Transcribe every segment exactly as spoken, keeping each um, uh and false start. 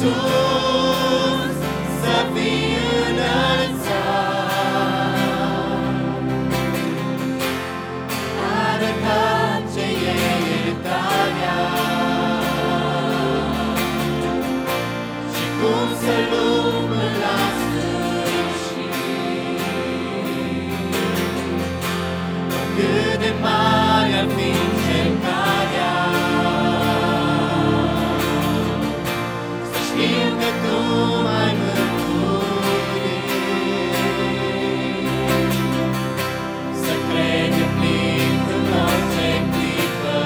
sus, să fii înălțat. Arătat ce e iertarea și cum să-L luăm până la sfârșit. Cât de mare ar fi încercarea, să știm că Tu m-ai mântuit, să cred de plin în orice clipă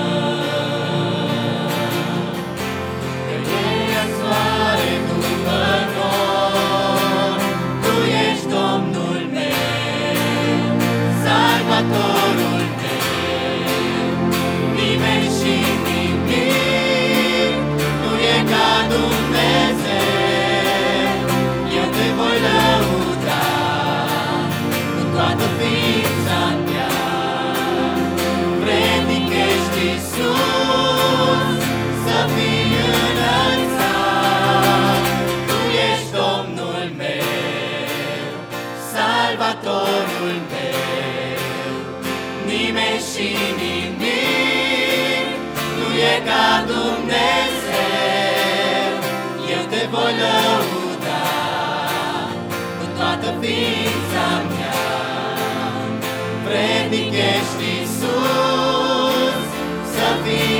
că e soare după nor. Tu ești Domnul meu, Salvatorul meu, nimeni și nimic nu e ca Dumnezeu. Eu Te voi lăuda cu toată ființa mea. Vrednic ești, Iisus, să fii înălțat. Tu ești Domnul meu, Salvatorul meu, nimeni și nimic nu e ca Dumnezeu. Eu Te voi lăuda cu toată ființa mea. Vrednic ești, Iisus, să fii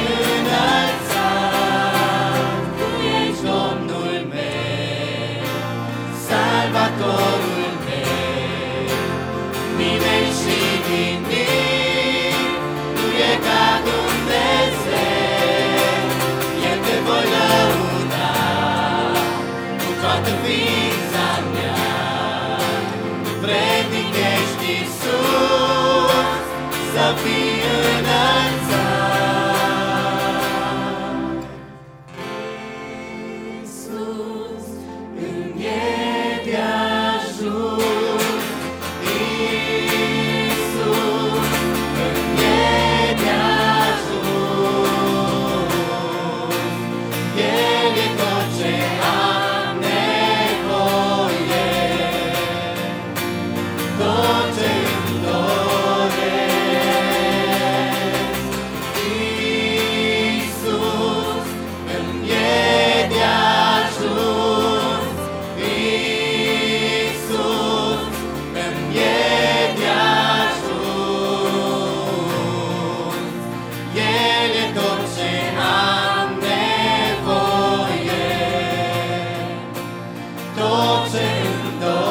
înălțat. Tu ești Domnul meu, Salvatorul meu, nimeni și nimic nu e ca Dumnezeu. Eu Te voi lăuda cu toată ființa mea. Vrednic ești, Iisus, să fii înălțat. Iisus, îmi e de ajuns. Iisus, îmi e de ajuns. El e tot ce am nevoie, tot ce-mi doresc. Iisus, îmi e de ajuns. Iisus, îmi e de ajuns. El e tot ce am nevoie, tot ce-mi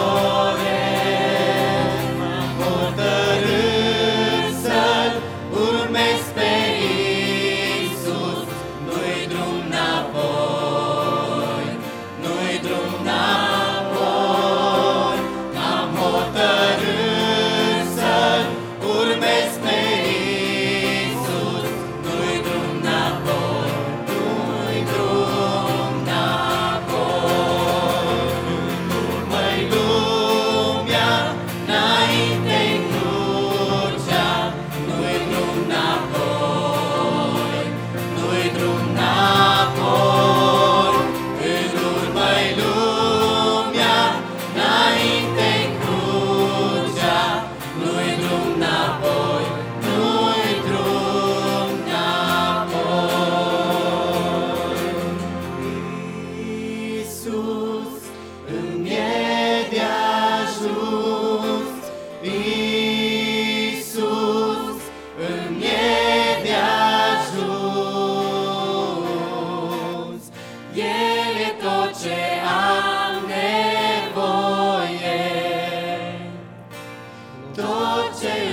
doresc. M-am hotărât să-L urmez pe Iisus. Nu-i drum înapoi, nu-i drum înapoi. M-am hotărât să-L urmez pe Iisus. Nu-i drum înapoi, nu-i drum înapoi. În urmă-i lumea, înainte-i crucea. Nu-i drum înapoi, nu-i drum înapoi. În urmă-i lumea, înainte-i crucea. Nu-i drum înapoi, nu-i drum înapoi. Iisus, îmi e de ajuns. Iisus, îmi e de ajuns. El e tot ce am nevoie, tot ce